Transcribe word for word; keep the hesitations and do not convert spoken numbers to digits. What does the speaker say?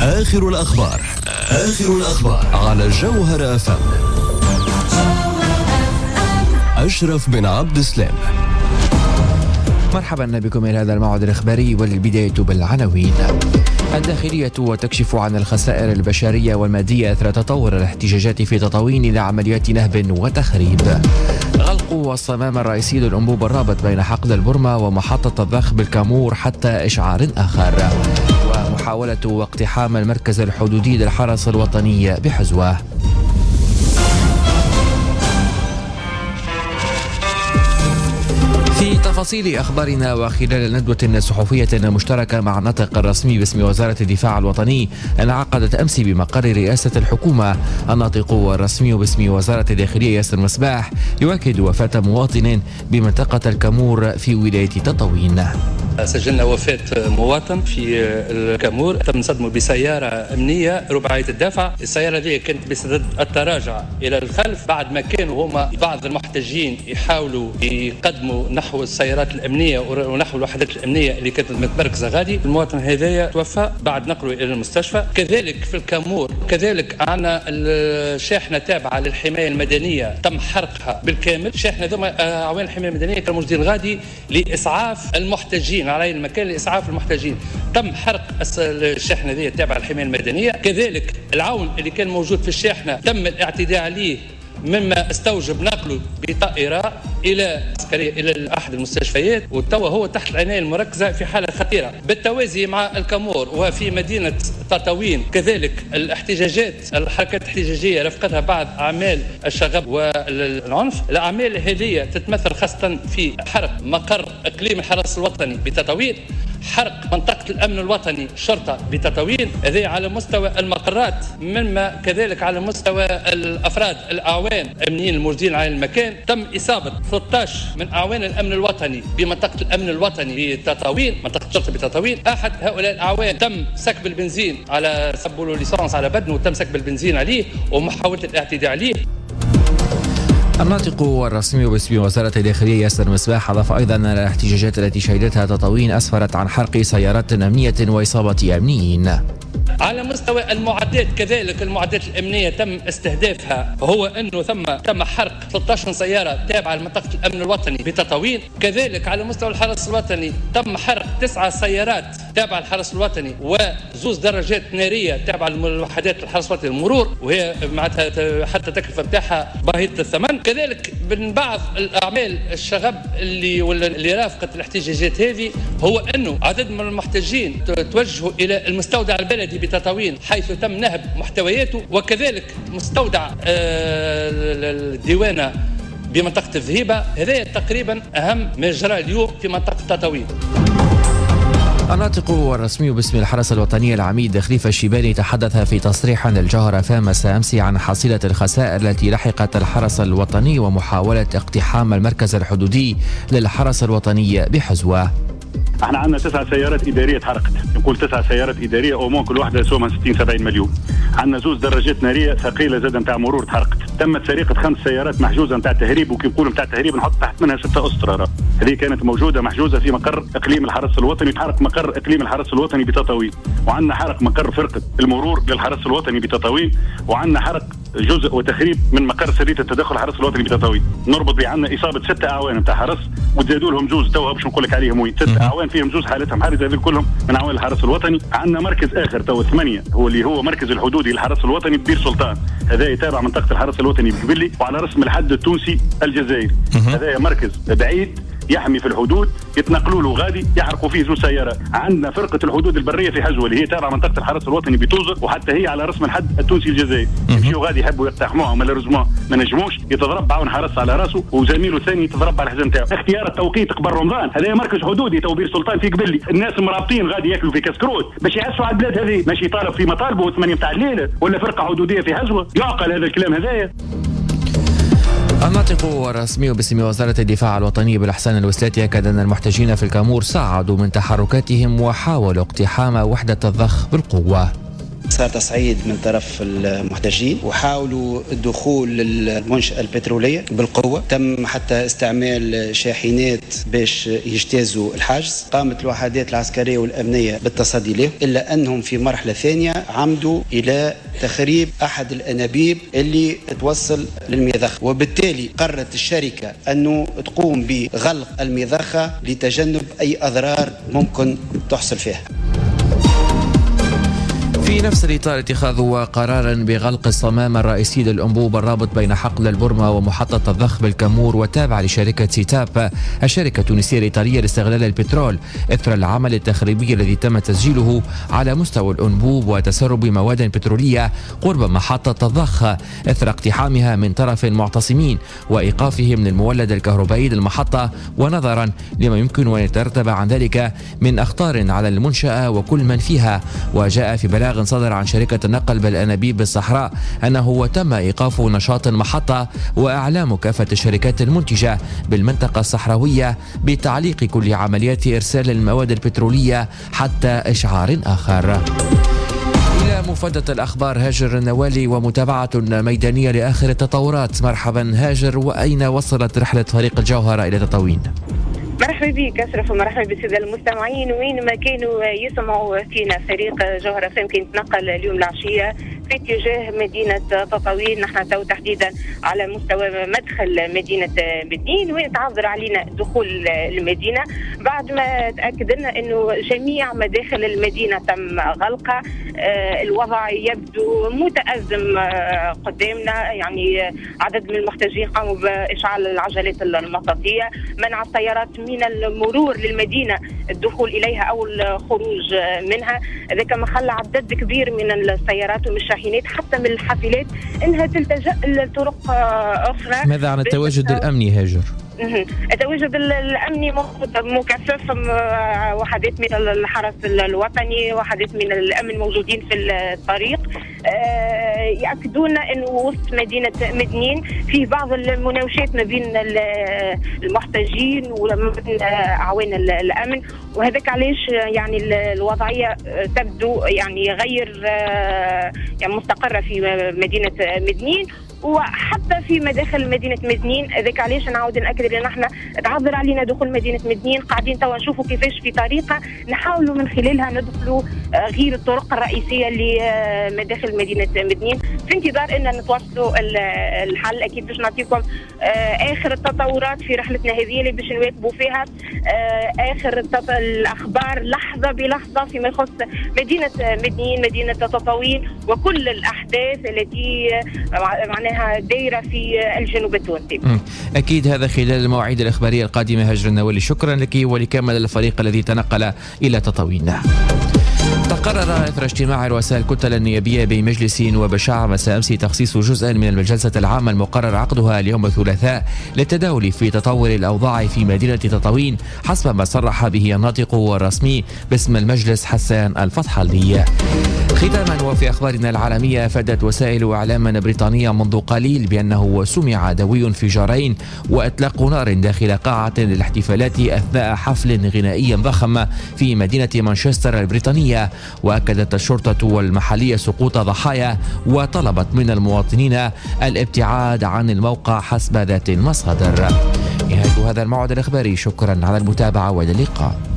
آخر الأخبار آخر الأخبار على جوهر أف أم. أشرف بن عبد السلام. مرحبا بكم إلى هذا الموعد الإخباري، والبداية بالعناوين. الداخلية تكشف عن الخسائر البشرية والمادية أثر تطور الاحتجاجات في تطاوين لعمليات نهب وتخريب. غلق الصمام الرئيسي للأنبوب الرابط بين حقل البرمة ومحطة الضخ بالكامور حتى إشعار آخر. ومحاولة اقتحام المركز الحدودي للحرس الوطني بحزوة. في تفاصيل أخبارنا، وخلال ندوة صحفية مشتركة مع الناطق الرسمي باسم وزارة الدفاع الوطني انعقدت أمس بمقر رئاسة الحكومة، الناطق الرسمي باسم وزارة الداخلية ياسر مصباح يؤكد وفاة مواطن بمنطقة الكامور في ولاية تطاوين. سجلنا وفاة مواطن في الكامور تم صدمه بسيارة أمنية رباعية الدفع. السيارة هذه كانت بصدد التراجع إلى الخلف بعد ما كانوا هما بعض المحتجين يحاولوا يقدموا نحو السيارات الأمنية ونحو الوحدات الأمنية اللي كانت متمركزة غادي. المواطن هذايا توفى بعد نقله إلى المستشفى. كذلك في الكامور كذلك عنا الشاحنة تابعة للحماية المدنية تم حرقها بالكامل. شاحنة ذو عوان الحماية المدنية كانوا موجودين غادي لإسعاف المحتجين على المكان لإسعاف المحتجين، تم حرق الشاحنة ذي التابعة للحماية المدنية. كذلك العون اللي كان موجود في الشاحنة تم الاعتداء عليه، مما استوجب نقله بطائرة إلى عسكرية إلى أحد المستشفيات، وتوا هو تحت العناية المركزة في حالة خطيرة. بالتوازي مع الكامور وفي مدينة تطاوين كذلك الاحتجاجات الحركات الاحتجاجية رافقتها بعض أعمال الشغب والعنف. الأعمال هذه تتمثل خاصة في حرق مقر إقليم الحرس الوطني بتطاوين، حرق منطقة الأمن الوطني شرطة بتطاوين، هذا على مستوى المقرات، مما كذلك على مستوى الأفراد الأعوان الأمنيين الموجودين على المكان. تم إصابة ثلاثة عشر من أعوان الأمن الوطني بمنطقة الأمن الوطني بتطاوين، منطقة الشرطة بتطاوين. أحد هؤلاء الأعوان تم سكب البنزين على سبوا له ليسانس على بدنه، وتم سكب البنزين عليه ومحاولة الاعتداء عليه. الناطق الرسمي باسم وزارة الداخلية ياسر مصباح أضاف أيضا أن الاحتجاجات التي شهدتها تطاوين أسفرت عن حرق سيارات أمنية وإصابة أمنيين. على مستوى المعدات كذلك المعدات الأمنية تم استهدافها، هو أنه ثم تم حرق ثلاثة عشر سيارة تابعة لمنطقة الأمن الوطني بتطاوين. كذلك على مستوى الحرس الوطني تم حرق تسعة سيارات تابعة للحرس الوطني وزوز دراجات نارية تابعة لوحدات الحرس الوطني المرور، وهي معناتها حتى التكلفة بتاعها باهظة الثمن. كذلك من بعض الأعمال الشغب اللي اللي رافقت الاحتجاجات هذه هو أنه عدد من المحتجين توجهوا إلى المستودع البلدي بتطاوين حيث تم نهب محتوياته، وكذلك مستودع الديوانة بمنطقة الذهيبة. هذا تقريبا أهم ما جرى اليوم في منطقة تطاوين. الناطق الرسمي باسم الحرس الوطني العميد خليفة الشيباني تحدث في تصريح للجوهر أف أم مساء أمس عن حصيلة الخسائر التي لحقت الحرس الوطني ومحاولة اقتحام المركز الحدودي للحرس الوطني بحزوة. احنا عندنا تسع سيارات اداريه اتحرقت، نقول تسع سيارات اداريه او كل واحده سومها ستين سبعين مليون. عندنا زوز دراجات ناريه ثقيله زاد نتاع مرور اتحرقت. تمت سرقه خمس سيارات محجوزه نتاع تهريب، وكي نقولوا نتاع تهريب نحط تحت منها ستة اسطر. هذه كانت موجوده محجوزه في مقر اقليم الحرس الوطني، تحرق مقر اقليم الحرس الوطني بتطاوين. وعندنا حرق مقر فرقه المرور للحرس الوطني بتطاوين، وعندنا حرق جزء وتخريب من مقر سريه التدخل الحرس الوطني بتطاوين. نربط بعندنا اصابه ستة اعوان نتاع حرس، وتزادوا لهم جوز توها باش نقول لك عليهم وين ستة اعوان فيهم جوز حالتهم حرجه، هذول كلهم من اعوان الحرس الوطني. عندنا مركز اخر تو ثمانيه هو اللي هو مركز الحدودي للحرس الوطني ببير سلطان، هذا يتابع منطقه الحرس الوطني بقبلي وعلى رسم الحد التونسي الجزائري. هذا مركز بعيد يحمي في الحدود، يتنقلوا له غادي يحرقوا فيه زوج سيارات. عندنا فرقه الحدود البريه في حزوه اللي هي تابعه منطقه الحرس الوطني بتوزر، وحتى هي على رسم الحد التونسي الجزائري. يمشيوا غادي يحبوا يقتحموها مالوريزمون ما نجموش، يتضرب عون حرس على راسه وزميله الثاني يتضرب على الحزام تاعو. اختيار التوقيت قبل رمضان، هذا مركز حدودي تو بير سلطان في قبلي، الناس مرابطين غادي ياكلوا في كسكروت باش يحسوا على البلاد هذه، ماشي طالب في مطالبه ثمانية نتاع الليل ولا فرقه حدوديه في حزوه. يعقل هذا الكلام هذايا؟ الناطق الرسمي باسم وزارة الدفاع الوطني بالإحسان الوسلاتي أكد أن المحتجين في الكامور صعدوا من تحركاتهم وحاولوا اقتحام وحدة الضخ بالقوة. صار تصعيد من طرف المحتجين وحاولوا الدخول للمنشأة البترولية بالقوة. تم حتى استعمال شاحنات باش يجتازوا الحاجز. قامت الوحدات العسكرية والأمنية بالتصدي له، إلا أنهم في مرحلة ثانية عمدوا إلى تخريب أحد الأنابيب اللي توصل للمضخة، وبالتالي قررت الشركة أنه تقوم بغلق المضخة لتجنب أي أضرار ممكن تحصل فيها. في نفس الإطار اتخاذ قرارا بغلق الصمام الرئيسي للأنبوب الرابط بين حقل البرمة ومحطة الضخ بالكامور والتابع لشركة سيتاب الشركة التونسية الإيطالية لاستغلال البترول إثر العمل التخريبي الذي تم تسجيله على مستوى الأنبوب وتسرب مواد بترولية قرب محطة الضخ إثر اقتحامها من طرف المعتصمين وإيقافهم من المولد الكهربائي للمحطة، ونظرا لما يمكن أن يترتب عن ذلك من أخطار على المنشأة وكل من فيها. وجاء في بلاغ صدر عن شركة النقل بالأنابيب بالصحراء أنه تم إيقاف نشاط المحطة وإعلام كافة الشركات المنتجة بالمنطقة الصحراوية بتعليق كل عمليات إرسال المواد البترولية حتى إشعار آخر. إلى مفادة الأخبار هاجر النوالي ومتابعة ميدانية لآخر التطورات. مرحبا هاجر، وأين وصلت رحلة فريق الجوهرة إلى تطاوين؟ مرحبا بك أشرف ومرحبا بالسادة المستمعين. وين ما كانوا يسمعوا فينا فريق جوهرة فهم كان يتنقل اليوم العشية في اتجاه مدينة تطاوين. نحن تو تحديدا على مستوى مدخل مدينة مدين، وين تعذر علينا دخول المدينة بعد ما تأكدنا أنه جميع مداخل المدينة تم غلقها. آه الوضع يبدو متأزم آه قدامنا، يعني عدد من المحتجين قاموا بإشعال العجلات المطاطية، منع السيارات من المرور للمدينة الدخول إليها أو الخروج منها. ذلك ما خلى عدد كبير من السيارات ومن الشاحنات حتى من الحافلات أنها تلتجأ لطرق أخرى. ماذا عن التواجد الأمني هاجر؟ التواجد الأمني مكثف، وحدات من الحرس الوطني وحدات من الأمن موجودين في الطريق يأكدون أنه وسط مدينة مدنين في بعض المناوشات ما بين المحتجين وما بين أعوان الأمن، وهذاك علاش يعني الوضعية تبدو يعني غير يعني مستقرة في مدينة مدنين وحتى في مداخل مدينة مدنين. ذاك علاش نعاود نأكد ان احنا تعذر علينا دخول مدينة مدنين. قاعدين توا نشوفوا كيفاش في طريقة نحاولوا من خلالها ندخلوا غير الطرق الرئيسية لمداخل مدينة مدنين في انتظار ان نتوصلوا الحل. اكيد باش نعطيكم اخر التطورات في رحلتنا هذه اللي باش نواكبوا فيها اخر الاخبار لحظة بلحظة فيما يخص مدينة مدنين، مدينة تطاوين، وكل الاحداث التي معناها دايرة في الجنوب التونسي. أكيد هذا خلال المواعيد الإخبارية القادمة. هاجر النوالي، شكرا لك ولكامل الفريق الذي تنقل إلى تطاوين. تقرر إثر اجتماع رؤساء الكتل النيابية بمجلس وبشع مساء أمس تخصيص جزء من الجلسة العامة المقرر عقدها اليوم الثلاثاء للتداول في تطور الأوضاع في مدينة تطاوين حسب ما صرح به الناطق الرسمي باسم المجلس حسان الفضحالي. ختاما وفي أخبارنا العالمية، أفادت وسائل إعلام بريطانية منذ قليل بأنه سمع دوي انفجارين وإطلاق نار داخل قاعة للاحتفالات أثناء حفل غنائي ضخم في مدينة مانشستر البريطانية. وأكدت الشرطة والمحلية سقوط ضحايا وطلبت من المواطنين الابتعاد عن الموقع حسب ذات المصادر. نهاية هذا الموعد الإخباري، شكرا على المتابعة والى اللقاء.